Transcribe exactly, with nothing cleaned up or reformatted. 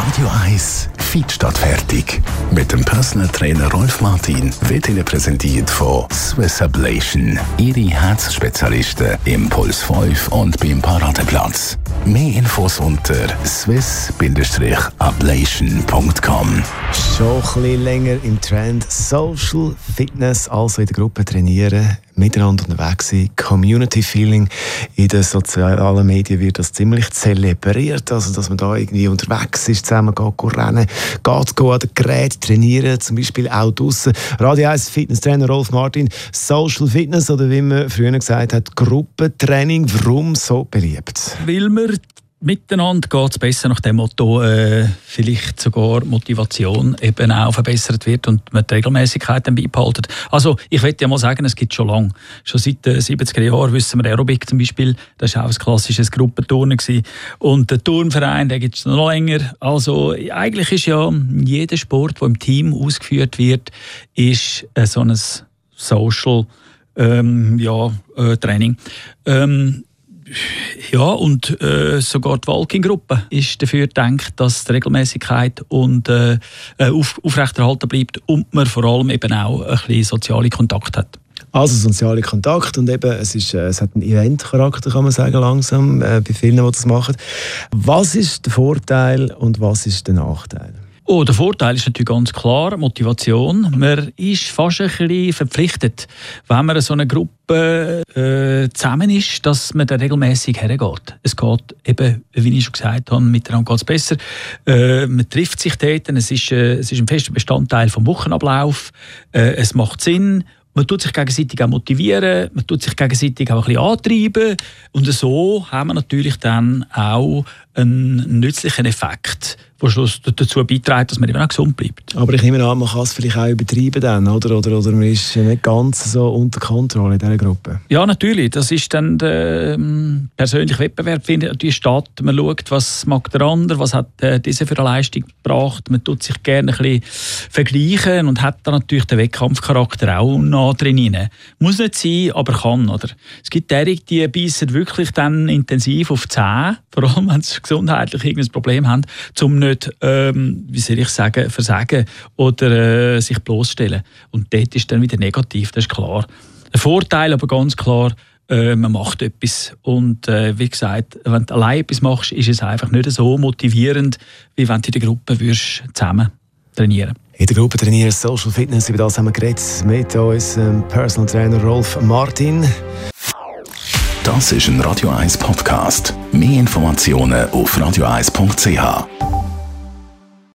Radio eins Fit statt fertig. Mit dem Personal Trainer Rolf Martin wird Ihnen präsentiert von Swiss Ablation. Ihre Herzspezialisten im Puls fünf und beim Paradeplatz. Mehr Infos unter swiss ablation punkt com. Schon ein bisschen länger im Trend Social Fitness, also in der Gruppe trainieren, miteinander unterwegs sein, Community Feeling. In den sozialen Medien wird das ziemlich zelebriert, also dass man da irgendwie unterwegs ist, zusammen geht, geht rennen, geht, geht an den Geräten trainieren, zum Beispiel auch draussen. Radio eins Fitnesstrainer Rolf Martin, Social Fitness oder wie man früher gesagt hat, Gruppentraining, warum so beliebt? Weil man miteinander geht es besser nach dem Motto, äh, vielleicht sogar Motivation eben auch verbessert wird und man die Regelmäßigkeit dann beibehalten. Also ich möchte ja mal sagen, es gibt schon lange. Schon seit den siebziger Jahren wissen wir, Aerobic zum Beispiel, das war auch ein klassisches Gruppenturnen gewesen. Und der Turnverein, den gibt es noch länger. Also eigentlich ist ja jeder Sport, der im Team ausgeführt wird, ist äh, so ein Social ähm, ja, äh, Training. Ähm, Ja, und äh, sogar die Walking-Gruppe ist dafür gedacht, dass die Regelmäßigkeit und, äh, auf, aufrechterhalten bleibt und man vor allem eben auch ein bisschen soziale Kontakt hat. Also soziale Kontakt und eben, es, ist, es hat einen Event-Charakter, kann man sagen, langsam, äh, bei vielen, die das machen. Was ist der Vorteil und was ist der Nachteil? Oh, der Vorteil ist natürlich ganz klar Motivation. Man ist fast ein bisschen verpflichtet, wenn man in so einer Gruppe äh, zusammen ist, dass man da regelmäßig hergeht. Es geht eben, wie ich schon gesagt habe, miteinander geht es besser. Äh, man trifft sich dort, es ist, äh, es ist ein fester Bestandteil vom Wochenablauf. Äh, es macht Sinn. Man tut sich gegenseitig auch motivieren, man tut sich gegenseitig auch ein bisschen antreiben. Und so haben wir natürlich dann auch einen nützlichen Effekt, der Schluss dazu beiträgt, dass man eben auch gesund bleibt. Aber ich nehme an, man kann es vielleicht auch übertreiben dann, oder? Oder, oder man ist nicht ganz so unter Kontrolle in dieser Gruppe. Ja, natürlich. Das ist dann der ähm, persönliche Wettbewerb, findet natürlich statt. Man schaut, was mag der andere, was hat äh, dieser für eine Leistung gebracht. Man tut sich gerne ein bisschen vergleichen und hat dann natürlich den Wettkampfcharakter auch noch drin. Muss nicht sein, aber kann. Oder? Es gibt derige, die beißen wirklich dann intensiv auf die Zähne, vor allem wenn sie gesundheitlich irgendein Problem haben, um nicht, ähm, wie soll ich sagen, versagen oder äh, sich bloßstellen. Und dort ist dann wieder negativ, das ist klar. Ein Vorteil aber ganz klar, äh, man macht etwas. Und äh, wie gesagt, wenn du allein etwas machst, ist es einfach nicht so motivierend, wie wenn du in der Gruppe würdest, zusammen trainieren. In der Gruppe trainieren Social Fitness, über das haben wir geredet mit unserem Personal Trainer Rolf Martin. Das ist ein Radio eins Podcast. Mehr Informationen auf radio eins punkt c h.